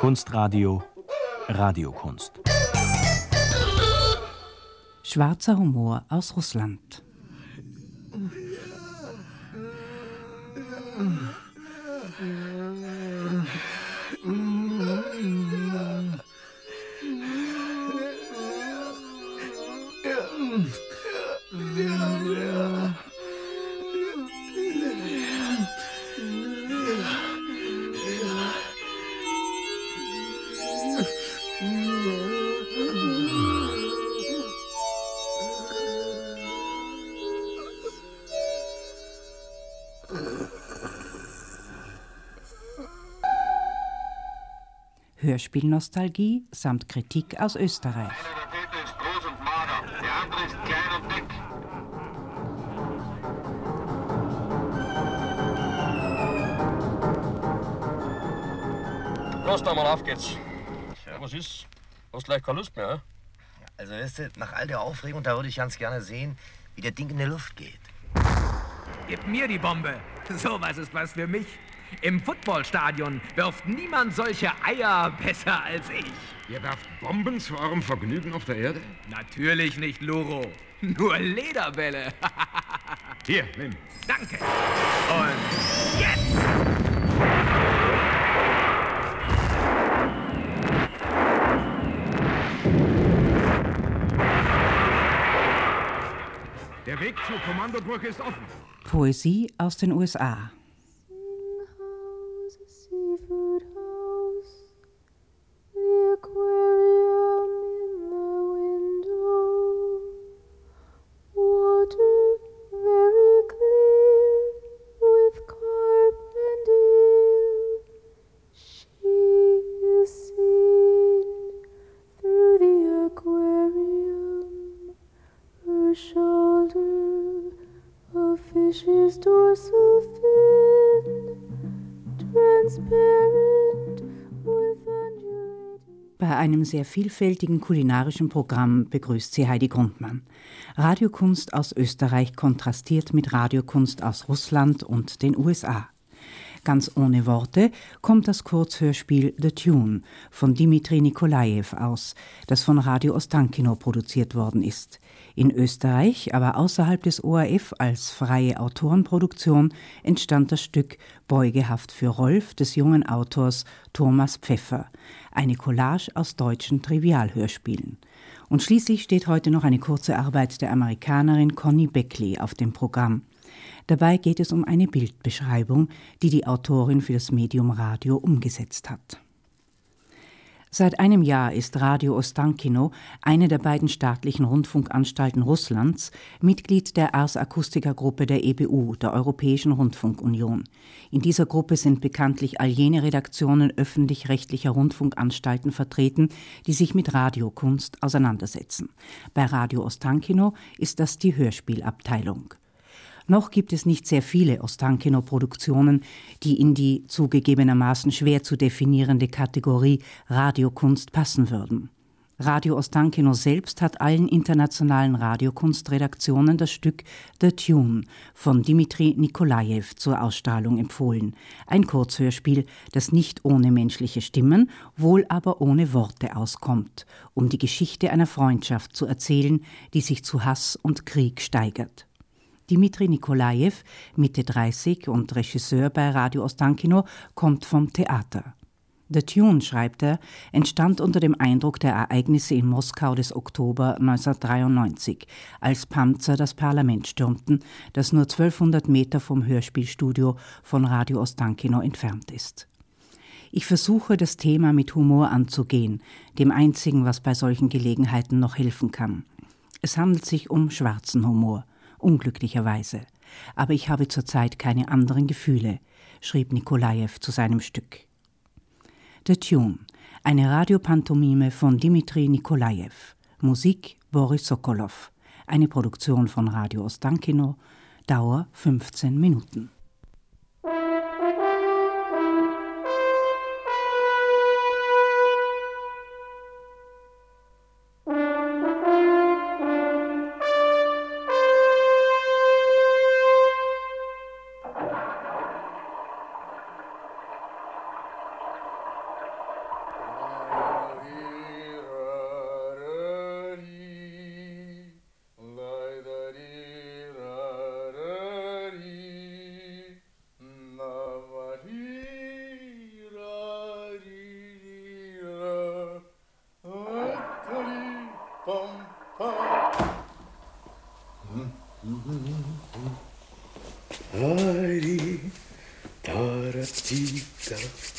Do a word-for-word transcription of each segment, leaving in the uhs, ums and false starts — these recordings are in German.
Kunstradio Radiokunst. Schwarzer Humor aus Russland. Hörspielnostalgie samt Kritik aus Österreich. Einer der Täter ist groß und mager, der andere ist klein und dick. Los, da mal, auf geht's. Ja, was ist? Du hast gleich keine Lust mehr, hä? Also, weißt du, nach all der Aufregung, da würde ich ganz gerne sehen, wie der Ding in die Luft geht. Gib mir die Bombe. Sowas ist was für mich. Im Footballstadion wirft niemand solche Eier besser als ich. Ihr werft Bomben zu eurem Vergnügen auf der Erde? Natürlich nicht, Luro. Nur Lederbälle. Hier, nimm. Danke. Und jetzt! Der Weg zur Kommandobrücke ist offen. Poesie aus den U S A. Seafood house, the aquarium in the window, water very clear with carp and eel. She is seen through the aquarium, her shoulder a fish's dorsal fin. Bei einem sehr vielfältigen kulinarischen Programm begrüßt sie Heidi Grundmann. Radiokunst aus Österreich kontrastiert mit Radiokunst aus Russland und den U S A. Ganz ohne Worte kommt das Kurzhörspiel The Tune von Dimitri Nikolajew aus, das von Radio Ostankino produziert worden ist. In Österreich, aber außerhalb des O R F als freie Autorenproduktion, entstand das Stück Beugehaft für Rolf des jungen Autors Thomas Pfeffer, eine Collage aus deutschen Trivialhörspielen. Und schließlich steht heute noch eine kurze Arbeit der Amerikanerin Connie Beckley auf dem Programm. Dabei geht es um eine Bildbeschreibung, die die Autorin für das Medium Radio umgesetzt hat. Seit einem Jahr ist Radio Ostankino, eine der beiden staatlichen Rundfunkanstalten Russlands, Mitglied der Ars Acustica Gruppe der E B U, der Europäischen Rundfunkunion. In dieser Gruppe sind bekanntlich all jene Redaktionen öffentlich-rechtlicher Rundfunkanstalten vertreten, die sich mit Radiokunst auseinandersetzen. Bei Radio Ostankino ist das die Hörspielabteilung. Noch gibt es nicht sehr viele Ostankino-Produktionen, die in die zugegebenermaßen schwer zu definierende Kategorie Radiokunst passen würden. Radio Ostankino selbst hat allen internationalen Radiokunstredaktionen das Stück The Tune von Dimitri Nikolajew zur Ausstrahlung empfohlen. Ein Kurzhörspiel, das nicht ohne menschliche Stimmen, wohl aber ohne Worte auskommt, um die Geschichte einer Freundschaft zu erzählen, die sich zu Hass und Krieg steigert. Dimitri Nikolajew, Mitte dreißig und Regisseur bei Radio Ostankino, kommt vom Theater. The Tune, schreibt er, entstand unter dem Eindruck der Ereignisse in Moskau des Oktober neunzehnhundertdreiundneunzig, als Panzer das Parlament stürmten, das nur zwölfhundert Meter vom Hörspielstudio von Radio Ostankino entfernt ist. Ich versuche, das Thema mit Humor anzugehen, dem einzigen, was bei solchen Gelegenheiten noch helfen kann. Es handelt sich um schwarzen Humor. Unglücklicherweise. Aber ich habe zurzeit keine anderen Gefühle, schrieb Nikolajew zu seinem Stück. The Tune, eine Radiopantomime von Dimitri Nikolajew. Musik Boris Sokolow. Eine Produktion von Radio Ostankino. Dauer fünfzehn Minuten.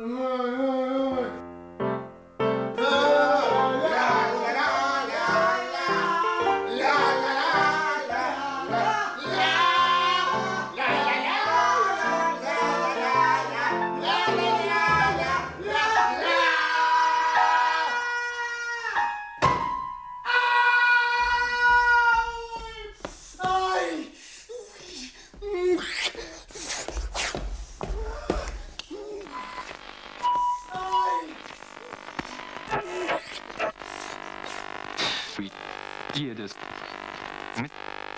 Jedes. Mit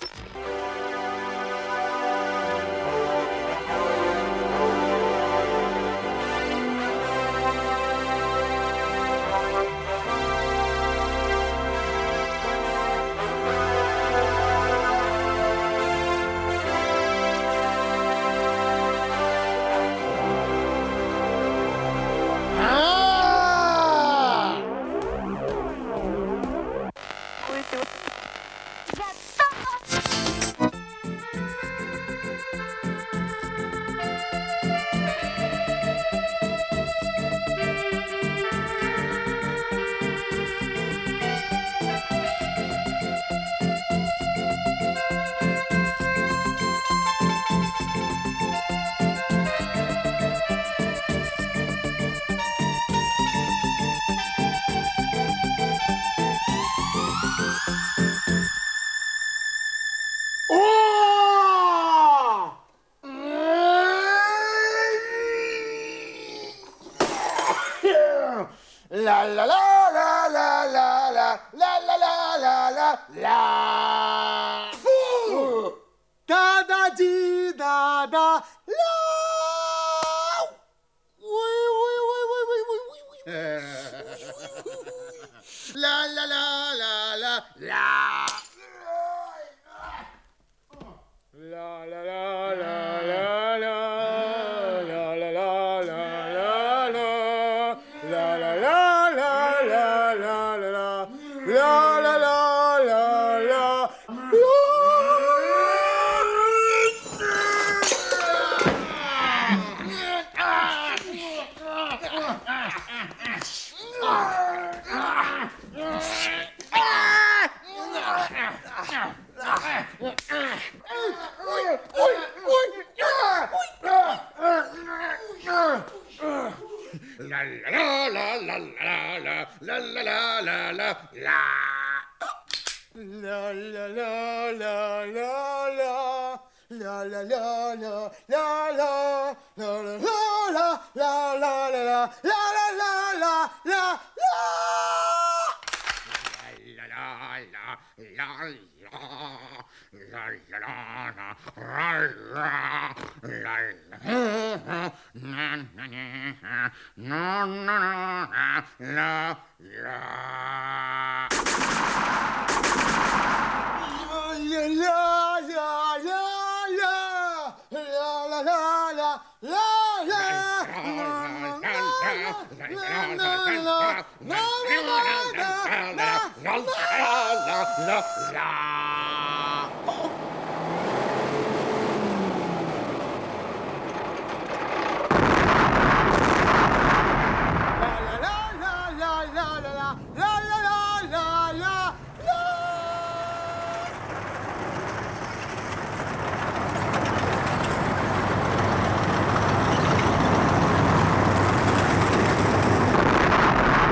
La la la la la la la la la la la la la. Fu. Da da di da da la. Ui ui ui ui ui ui ui. La la la la la la. La la la la la la.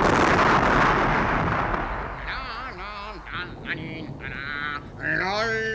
La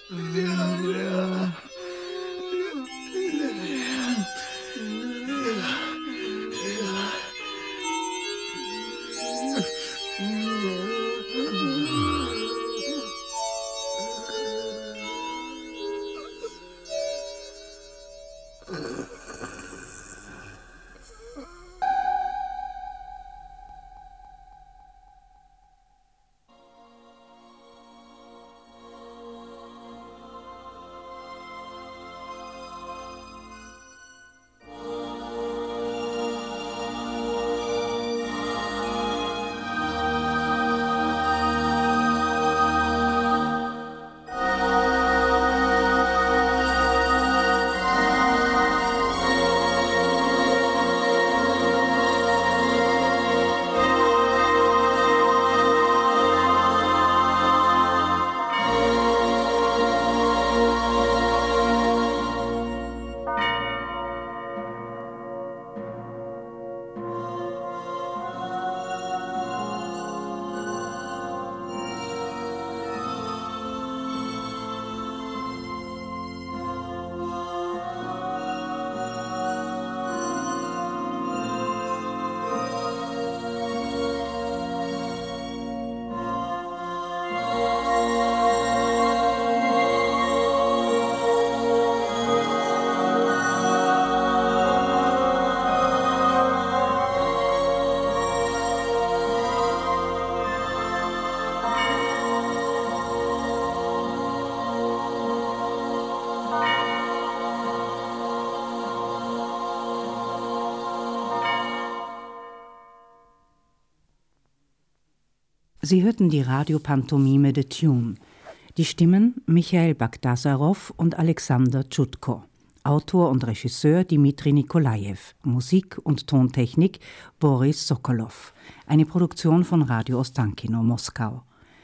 Sie hörten die Radiopantomime The Tune. Die Stimmen Michael Bagdasarow und Alexander Tschutko. Autor und Regisseur Dmitri Nikolajew. Musik und Tontechnik Boris Sokolow. Eine Produktion von Radio Ostankino, Moskau.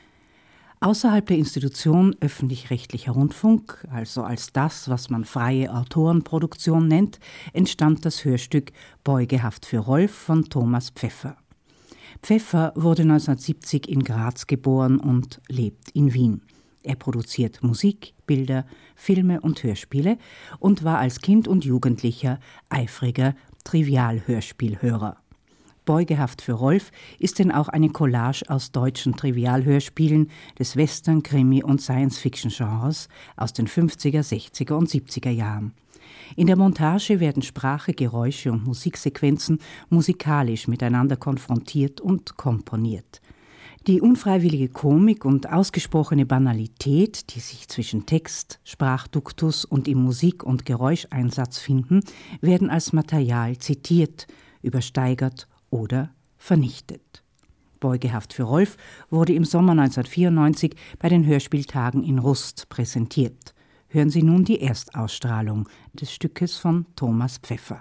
Außerhalb der Institution öffentlich-rechtlicher Rundfunk, also als das, was man freie Autorenproduktion nennt, entstand das Hörstück Beugehaft für Rolf von Thomas Pfeffer. Pfeffer wurde neunzehnhundertsiebzig in Graz geboren und lebt in Wien. Er produziert Musik, Bilder, Filme und Hörspiele und war als Kind und Jugendlicher eifriger Trivialhörspielhörer. Beugehaft für Rolf ist denn auch eine Collage aus deutschen Trivialhörspielen des Western-, Krimi- und Science-Fiction-Genres aus den fünfziger, sechziger und siebziger Jahren. In der Montage werden Sprache, Geräusche und Musiksequenzen musikalisch miteinander konfrontiert und komponiert. Die unfreiwillige Komik und ausgesprochene Banalität, die sich zwischen Text, Sprachduktus und im Musik- und Geräuscheinsatz finden, werden als Material zitiert, übersteigert oder vernichtet. Beugehaft für Rolf wurde im Sommer neunzehnhundertvierundneunzig bei den Hörspieltagen in Rust präsentiert. Hören Sie nun die Erstausstrahlung des Stückes von Thomas Pfeffer.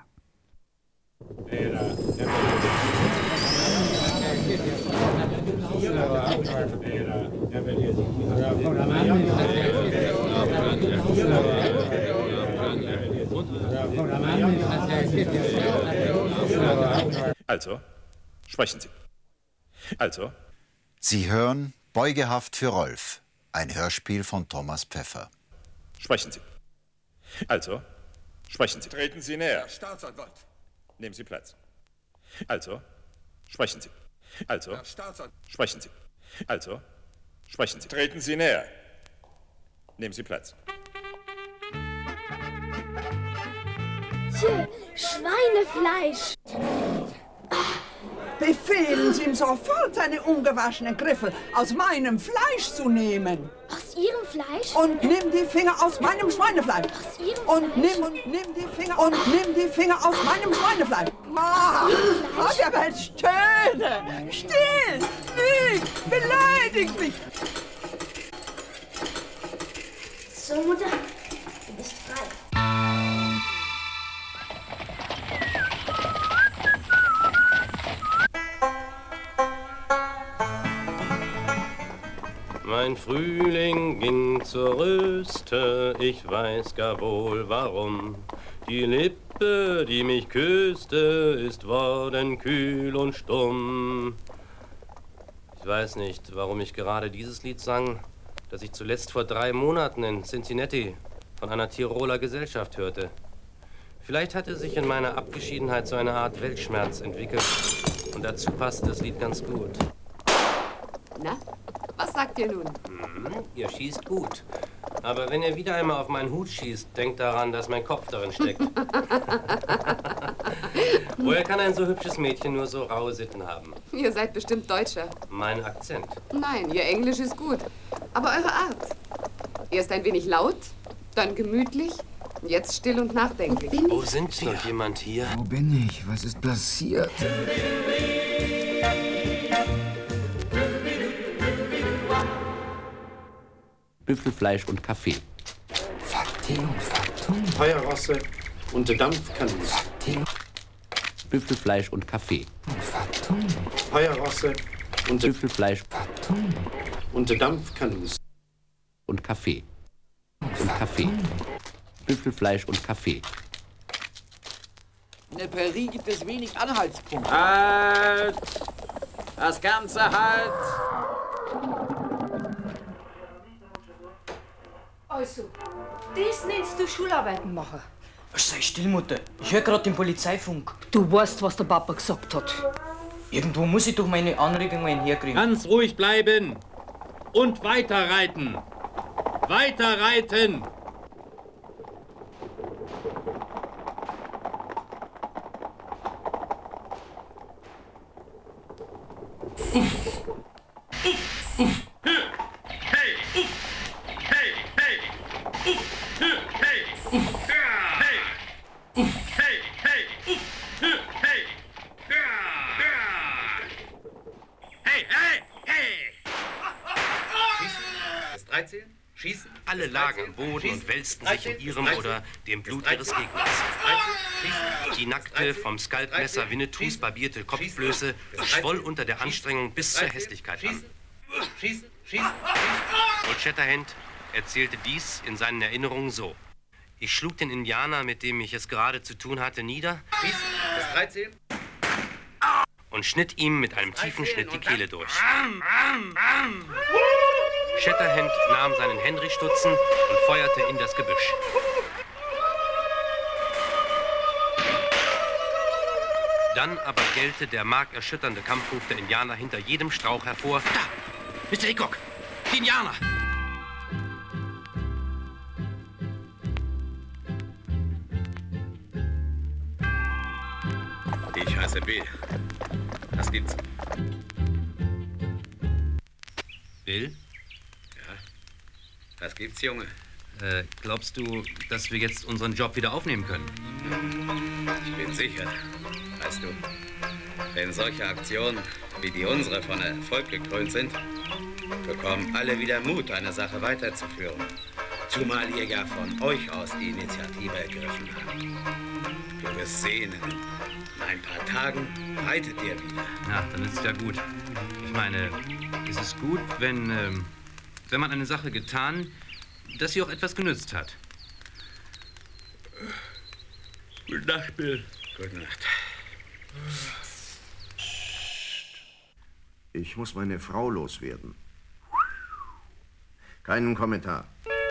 Also, sprechen Sie. Also. Sie hören Beugehaft für Rolf, ein Hörspiel von Thomas Pfeffer. Sprechen Sie. Also, sprechen Sie. Treten Sie näher. Herr Staatsanwalt. Nehmen Sie Platz. Also, sprechen Sie. Also, Herr Staatsanwalt. Sprechen Sie. Also, sprechen Sie. Treten Sie näher. Nehmen Sie Platz. Tje, Schweinefleisch. Befehlen Sie ihm sofort, seine ungewaschenen Griffel aus meinem Fleisch zu nehmen. Aus Ihrem Fleisch? Und nimm die Finger aus meinem Schweinefleisch. Aus Ihrem und Fleisch? Nimm, und nimm die Finger und nimm die Finger aus meinem Schweinefleisch. Ah, oh, der wird stöhne. Still, lüg, beleidigt mich. So, Mutter, du bist frei. Mein Frühling ging zur Röste, ich weiß gar wohl warum. Die Lippe, die mich küsste, ist worden kühl und stumm. Ich weiß nicht, warum ich gerade dieses Lied sang. das ich zuletzt vor drei Monaten in Cincinnati von einer Tiroler Gesellschaft hörte. Vielleicht hatte sich in meiner Abgeschiedenheit so eine Art Weltschmerz entwickelt. Und dazu passte das Lied ganz gut. Na, was sagt ihr nun? Hm, ihr schießt gut. Aber wenn ihr wieder einmal auf meinen Hut schießt, denkt daran, dass mein Kopf darin steckt. Woher kann ein so hübsches Mädchen nur so raue Sitten haben? Ihr seid bestimmt Deutscher. Mein Akzent. Nein, ihr Englisch ist gut. Aber eure Art. Erst ein wenig laut, dann gemütlich, jetzt still und nachdenklich. Wo sind wir? Noch jemand hier? Wo bin ich? Was ist passiert? Büffelfleisch und Kaffee. Fatin, Fatum. Feuerrosse und Dampfkanus. Fatin. Büffelfleisch und Kaffee. Fatum. Feuerrosse und Büffelfleisch. Fatum. Und Dampfkanus. Und Kaffee. Und Kaffee. Büffelfleisch und Kaffee. In der Prärie gibt es wenig Anhaltspunkte. Halt! Das Ganze halt! Also, das nennst du Schularbeiten machen? Sei still, Mutter. Ich höre gerade den Polizeifunk. Du weißt, was der Papa gesagt hat. Irgendwo muss ich doch meine Anregungen herkriegen. Ganz ruhig bleiben und weiterreiten. Weiterreiten! Schießen. Alle lagen am Boden und wälzten sich in ihrem oder dem Blut ihres Gegners. Die nackte, vom Skalpmesser Winnetous barbierte Kopfblöße schwoll unter der Anstrengung bis zur Hässlichkeit an. Old Shatterhand erzählte dies in seinen Erinnerungen so. Ich schlug den Indianer, mit dem ich es gerade zu tun hatte, nieder und schnitt ihm mit einem tiefen Schnitt die Kehle durch. Shatterhand nahm seinen Henry-Stutzen und feuerte in das Gebüsch. Dann aber gellte der markerschütternde Kampfruf der Indianer hinter jedem Strauch hervor. Da! Mister Hickok! Die Indianer! Ich heiße Bill. Was gibt's? Bill? Was gibt's, Junge? Äh, glaubst du, dass wir jetzt unseren Job wieder aufnehmen können? Ich bin sicher. Weißt du, wenn solche Aktionen wie die unsere von Erfolg gekrönt sind, bekommen alle wieder Mut, eine Sache weiterzuführen. Zumal ihr ja von euch aus die Initiative ergriffen habt. Du wirst sehen, in ein paar Tagen reitet ihr wieder. Ja, dann ist es ja gut. Ich meine, es ist gut, wenn... Ähm Wenn man eine Sache getan, dass sie auch etwas genützt hat. Gute Nacht, Bill. Gute Nacht. Ich muss meine Frau loswerden. Keinen Kommentar.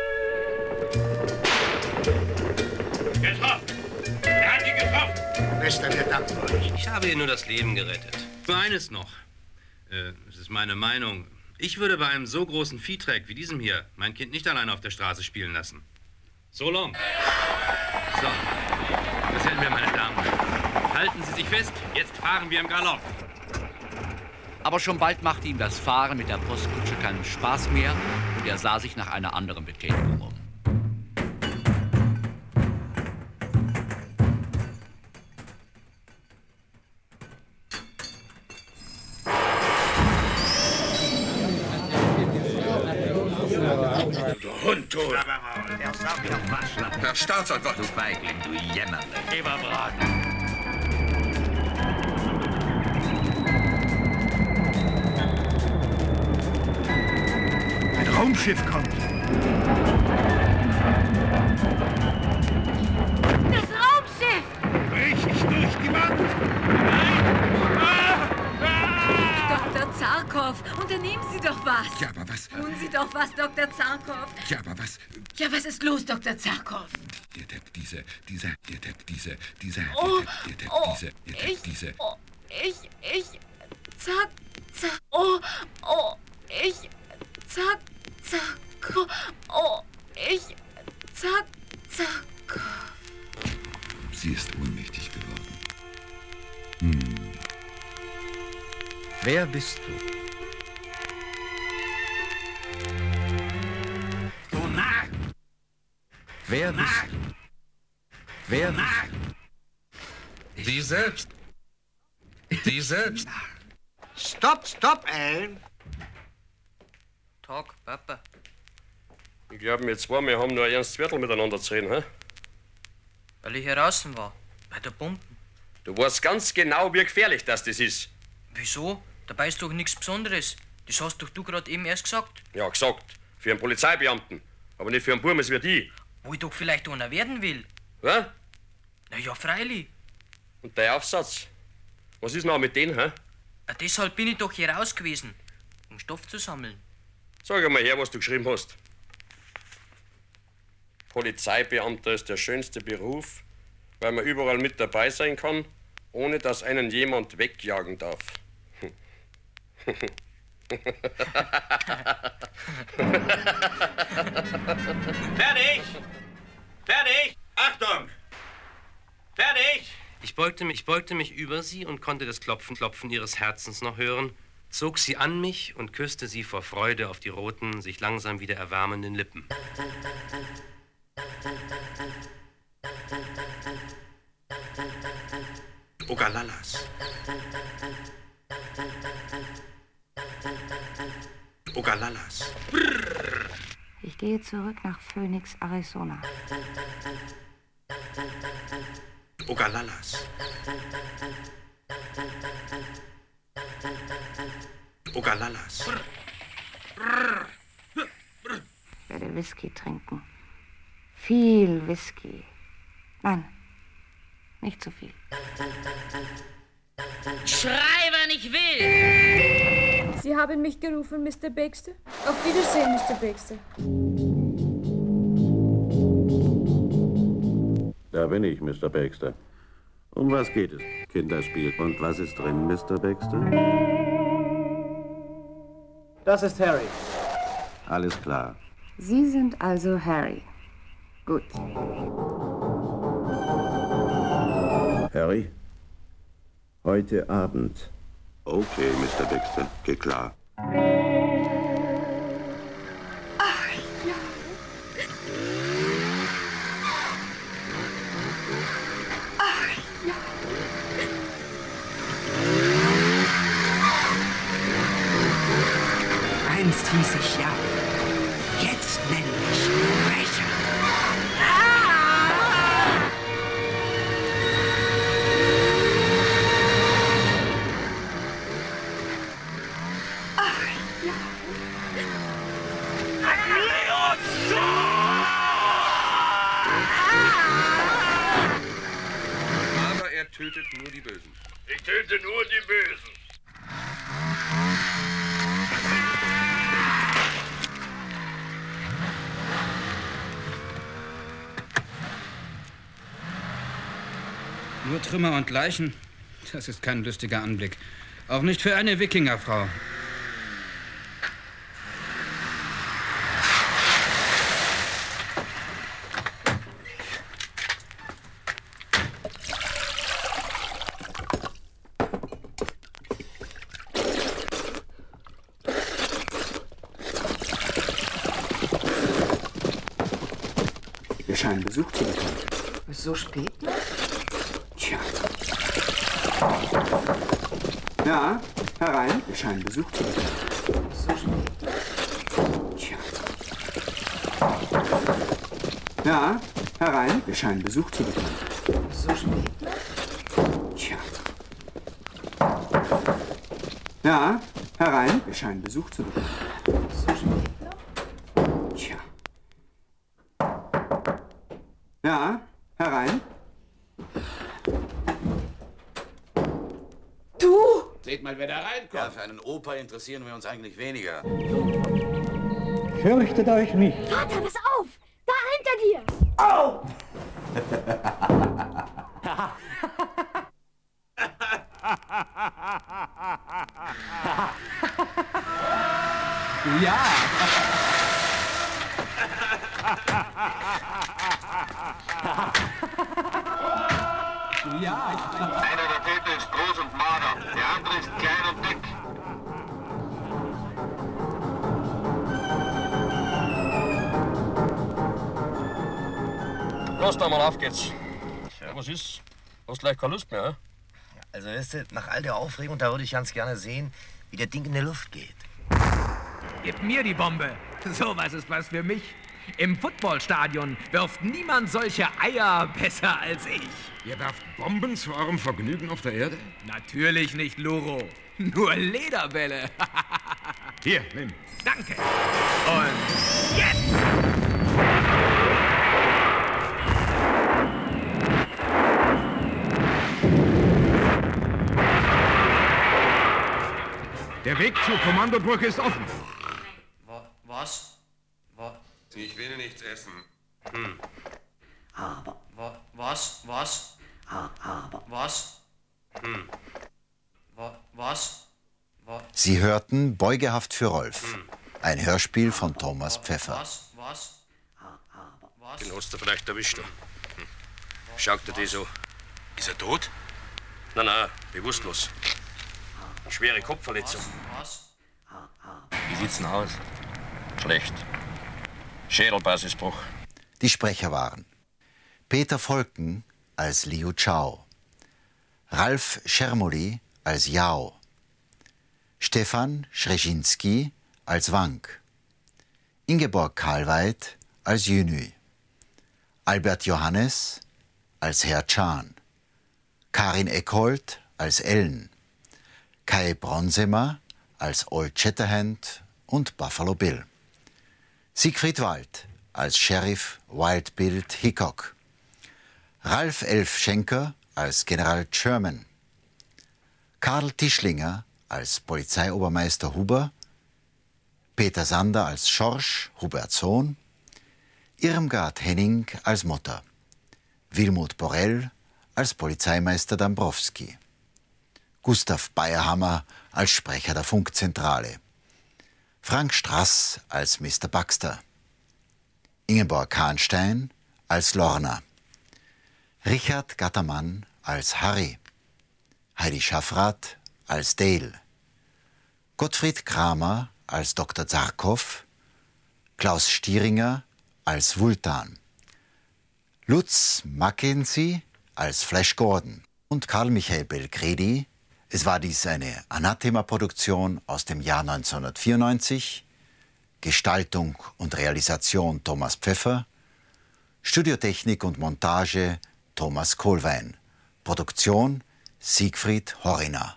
Getroffen! Er hat ihn getroffen! Bester Dank für euch. Ich habe ihr nur das Leben gerettet. Nur eines noch. Äh, es ist meine Meinung. Ich würde bei einem so großen Viehträg wie diesem hier mein Kind nicht alleine auf der Straße spielen lassen. So long. So, das hätten wir, meine Damen. Halten Sie sich fest, jetzt fahren wir im Galopp. Aber schon bald machte ihm das Fahren mit der Postkutsche keinen Spaß mehr und er sah sich nach einer anderen Betätigung um. Hundtot! Herr Staatsanwalt! Du Feigling, du Jämmerle. Leberbraten! Ein Raumschiff kommt. Das Raumschiff! Brich ich durch die Wand! Doktor Zarkow, unternehmen Sie doch was. Ja, aber was? Tun Sie doch was, Doktor Zarkow. Ja, aber was? Ja, was ist los, Doktor Zarkow? Ihr Depp, diese, diese, ihr Depp, diese, diese, Oh, ihr Depp, oh, diese, ihr Depp, ich, diese. oh, ich, ich, zack, zack, oh, oh, ich, zack, zack, oh, ich, zack, zack. Sie ist ohnmächtig geworden. Hm. Wer bist du? Du Narr! Wer bist du? Wer bist du? Sie selbst. Sie selbst. Stopp, stopp, Alan! Tag, Papa. Ich glaube, wir zwei, wir haben nur ein ernstes Viertel miteinander zu reden, hä? Weil ich hier draußen war, bei der Pumpen. Du weißt ganz genau, wie gefährlich das, das ist. Wieso? Dabei ist doch nichts Besonderes. Das hast doch du gerade eben erst gesagt. Ja, gesagt. Für einen Polizeibeamten. Aber nicht für einen Burmes wie die. Wo ich doch vielleicht einer werden will. Was? Na ja, freilich. Und dein Aufsatz? Was ist noch mit denen, hä? Ja, deshalb bin ich doch hier raus gewesen, um Stoff zu sammeln. Sag einmal her, was du geschrieben hast. Polizeibeamter ist der schönste Beruf, weil man überall mit dabei sein kann, ohne dass einen jemand wegjagen darf. Fertig! Fertig! Achtung! Fertig! Ich beugte mich, ich beugte mich über sie und konnte das Klopfen, Klopfen ihres Herzens noch hören, zog sie an mich und küsste sie vor Freude auf die roten, sich langsam wieder erwärmenden Lippen. Ogalalas. Ogalalas. Ich gehe zurück nach Phoenix, Arizona. Ogalalas. Ogalalas. Ich werde Whisky trinken. Viel Whisky. Nein, nicht zu viel. Schrei, wann ich will! Sie haben mich gerufen, Mister Baxter? Auf Wiedersehen, Mister Baxter. Da bin ich, Mister Baxter. Um was geht es, Kinderspiel? Und was ist drin, Mister Baxter? Das ist Harry. Alles klar. Sie sind also Harry. Gut. Harry? Heute Abend. Okay, Mister Baxter. Geht klar. Ach ja. Ach ja. Einst hieß ich ja. Jetzt nenn mich Rächer. Aber er tötet nur die Bösen. Ich töte nur die Bösen. Nur Trümmer und Leichen? Das ist kein lustiger Anblick. Auch nicht für eine Wikingerfrau. Wir scheinen Besuch zu bekommen. So spät noch? Tja. Ja, herein. Wir scheinen Besuch zu bekommen. So spät. Tja. Ja, herein. Wir scheinen Besuch zu bekommen. So spät noch? Tja. Ja, herein. Wir scheinen Besuch zu bekommen. So spät noch? Tja. Ja, herein. Du! Seht mal, wer da reinkommt. Ja, für einen Opa interessieren wir uns eigentlich weniger. Fürchtet euch nicht. Vater, pass auf! Da hinter dir! Au! Ja. Ja. Einer der Täter ist groß und mager, der andere ist klein und dick. Los, da mal, auf geht's. Ja, was ist? Hast gleich keine Lust mehr, hä? Also, weißt du, nach all der Aufregung, da würde ich ganz gerne sehen, wie der Ding in die Luft geht. Gib mir die Bombe. Sowas ist was für mich. Im Footballstadion wirft niemand solche Eier besser als ich. Ihr werft Bomben zu eurem Vergnügen auf der Erde? Natürlich nicht, Luro. Nur Lederbälle. Hier, nimm. Danke. Und jetzt! Der Weg zur Kommandobrücke ist offen. Was? Was? Ich will nichts essen. Hm. Aber. Was? Was? Aber. Was? Hm. Was? Was? Sie hörten Beugehaft für Rolf, ein Hörspiel von Thomas Pfeffer. Was? Was? Was? Den hast du vielleicht erwischt. Hm. Schaut dir die so. Ist er tot? Nein, nein, bewusstlos. Schwere Kopfverletzung. Wie sieht's denn aus? Schlecht. Schädelbasisbruch. Die Sprecher waren Peter Volken als Liu Chao, Ralf Schermoli als Yao, Stefan Schreschinski als Wank, Ingeborg Karlweit als Jünü, Albert Johannes als Herr Chan, Karin Eckholt als Ellen, Kai Bronsemer als Old Shatterhand und Buffalo Bill, Siegfried Wald als Sheriff Wild Bill Hickok, Ralf Elf Schenker als General Sherman, Karl Tischlinger als Polizeiobermeister Huber, Peter Sander als Schorsch, Huberts Sohn, Irmgard Henning als Mutter, Wilmut Borell als Polizeimeister Dambrowski, Gustav Bayerhammer als Sprecher der Funkzentrale, Frank Strass als Mister Baxter, Ingeborg Kahnstein als Lorna, Richard Gattermann als Harry, Heidi Schaffrath als Dale, Gottfried Kramer als Doktor Zarkow, Klaus Stieringer als Vultan, Lutz Mackenzie als Flash Gordon und Karl Michael Belcredi. Es war dies eine Anathema-Produktion aus dem Jahr neunzehnhundertvierundneunzig. Gestaltung und Realisation Thomas Pfeffer. Studiotechnik und Montage Thomas Kohlwein. Produktion Siegfried Horiner.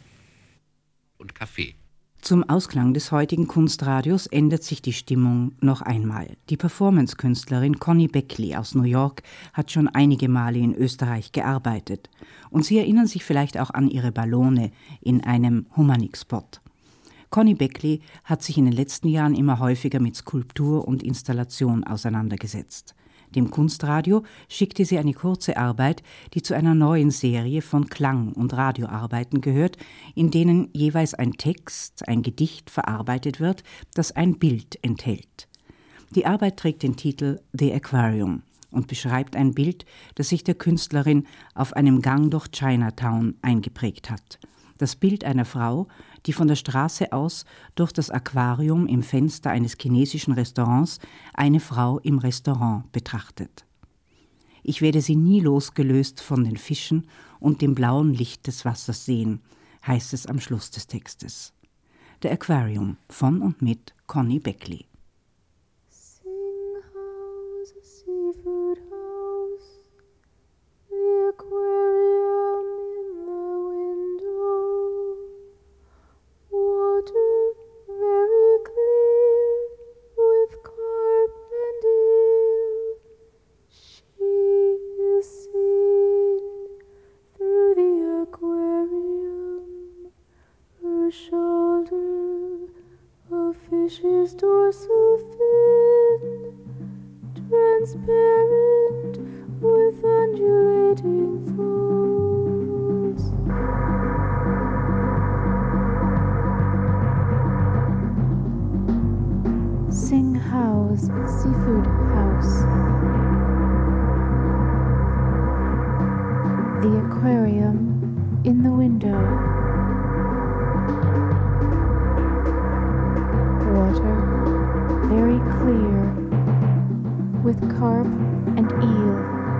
Und Kaffee. Zum Ausklang des heutigen Kunstradios ändert sich die Stimmung noch einmal. Die Performance-Künstlerin Connie Beckley aus New York hat schon einige Male in Österreich gearbeitet. Und Sie erinnern sich vielleicht auch an ihre Ballone in einem Humanik-Spot. Connie Beckley hat sich in den letzten Jahren immer häufiger mit Skulptur und Installation auseinandergesetzt. Dem Kunstradio schickte sie eine kurze Arbeit, die zu einer neuen Serie von Klang- und Radioarbeiten gehört, in denen jeweils ein Text, ein Gedicht verarbeitet wird, das ein Bild enthält. Die Arbeit trägt den Titel The Aquarium und beschreibt ein Bild, das sich der Künstlerin auf einem Gang durch Chinatown eingeprägt hat. Das Bild einer Frau, die von der Straße aus durch das Aquarium im Fenster eines chinesischen Restaurants eine Frau im Restaurant betrachtet. Ich werde sie nie losgelöst von den Fischen und dem blauen Licht des Wassers sehen, heißt es am Schluss des Textes. The Aquarium von und mit Connie Beckley. Seafood house, the aquarium in the window, water very clear with carp and eel. She is seen through the aquarium, her shoulder a fish's dorsal. transparent with undulating folds. Sing Hao's Seafood House. The aquarium in the window. Water very clear with carp and eel.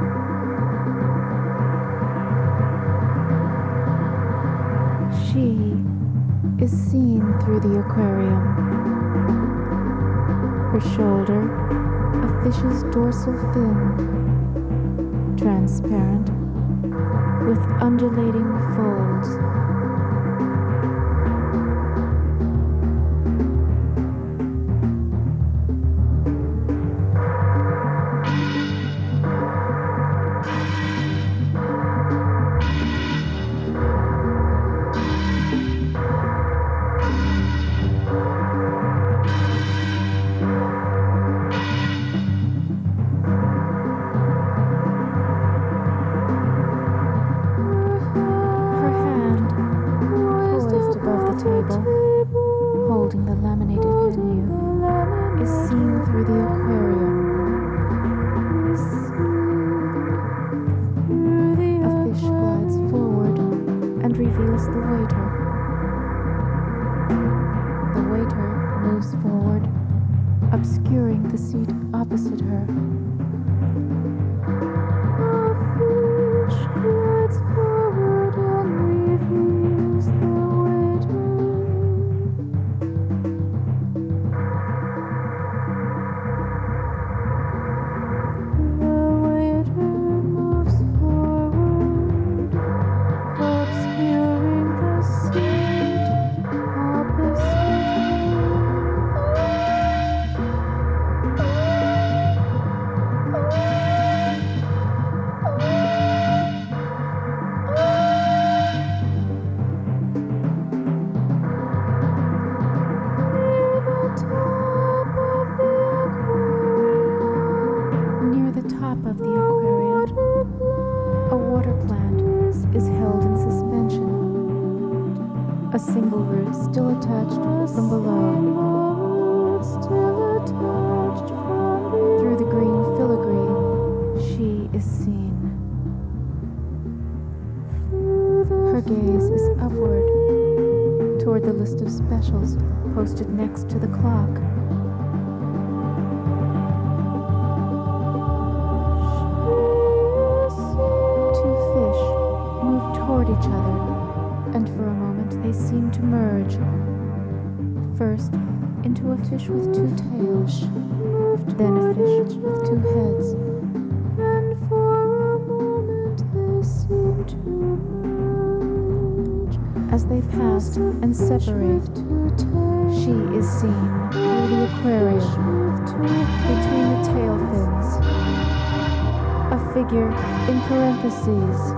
She is seen through the aquarium. Her shoulder, a fish's dorsal fin, transparent with undulating folds. Posted next to the clock. Two fish move toward each other, and for a moment they seem to merge. First, into a fish with two tails, then a fish with two heads. And for a moment they seem to merge. As they pass and separate, she is seen through the aquarium, between the tail fins. A figure in parentheses.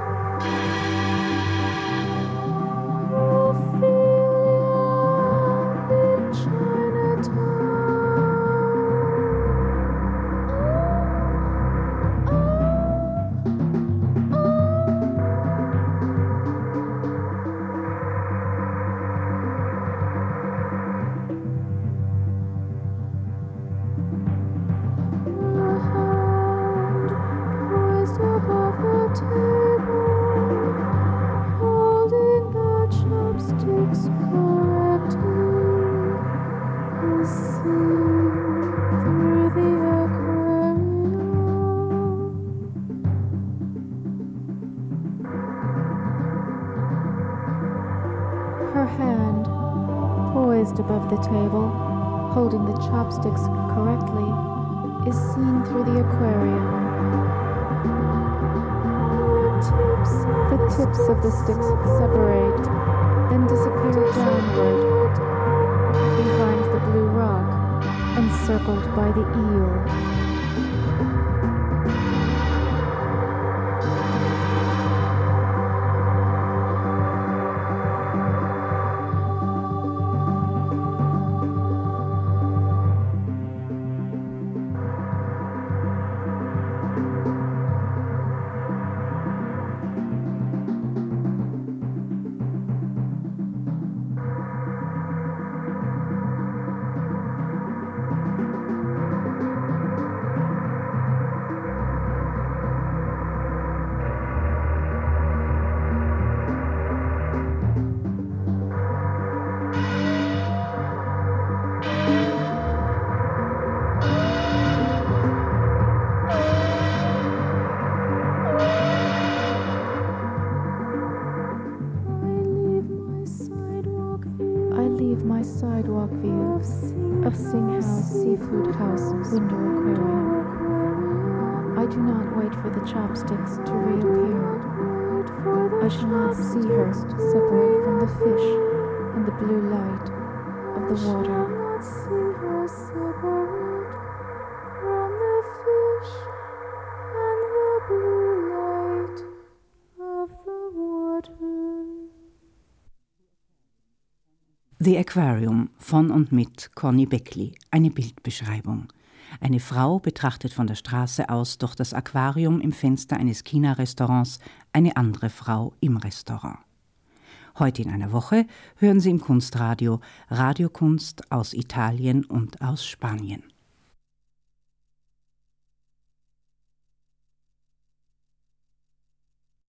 Above the table, holding the chopsticks correctly, is seen through the aquarium. The tips of the sticks separate, then disappear downward, behind the blue rock, encircled by the eel. window aquarium. I do not wait for the chopsticks to reappear. I shall not see her separate from the fish in the blue light of the water. The Aquarium von und mit Connie Beckley, eine Bildbeschreibung. Eine Frau betrachtet von der Straße aus durch das Aquarium im Fenster eines China-Restaurants eine andere Frau im Restaurant. Heute in einer Woche hören Sie im Kunstradio Radiokunst aus Italien und aus Spanien.